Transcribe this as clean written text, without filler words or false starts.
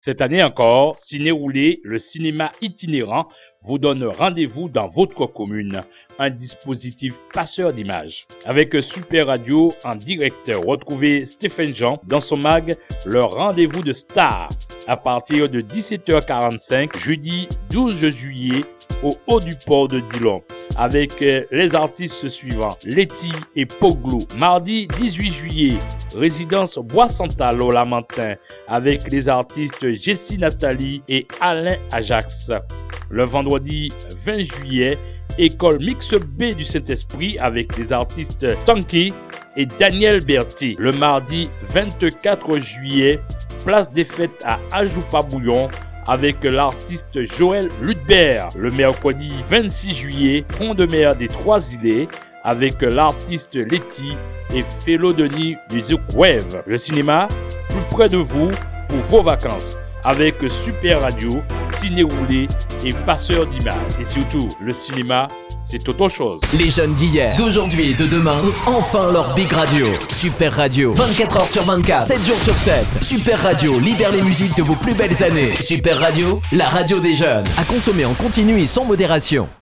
Cette année encore, Ciné Roulé, le cinéma itinérant, vous donne rendez-vous dans votre commune. Un dispositif passeur d'images. Avec Super Radio en direct, retrouvez Stéphane Jean dans son mag Le Rendez-vous de Star à partir de 17h45, jeudi 12 juillet au haut du port de Dillon. Avec les artistes suivants, Letty et Poglo. Mardi 18 juillet, résidence Bois-Santal au Lamentin avec les artistes Jessie Nathalie et Alain Ajax. Le vendredi 20 juillet, école Mix B du Saint-Esprit avec les artistes Tanky et Daniel Berthier. Le mardi 24 juillet, place des fêtes à Ajoupa-Bouillon avec l'artiste Joël Ludbert. Le mercredi 26 juillet, front de mer des Trois-Îlets avec l'artiste Letty et Félo Denis Music Wave. Le cinéma, plus près de vous pour vos vacances avec Super Radio, Ciné Roulé et Passeur d'images. Et surtout, le cinéma, c'est autre chose. Les jeunes d'hier, d'aujourd'hui et de demain ont enfin leur big radio. Super Radio, 24h sur 24, 7 jours sur 7. Super Radio libère les musiques de vos plus belles années. Super Radio, la radio des jeunes. À consommer en continu et sans modération.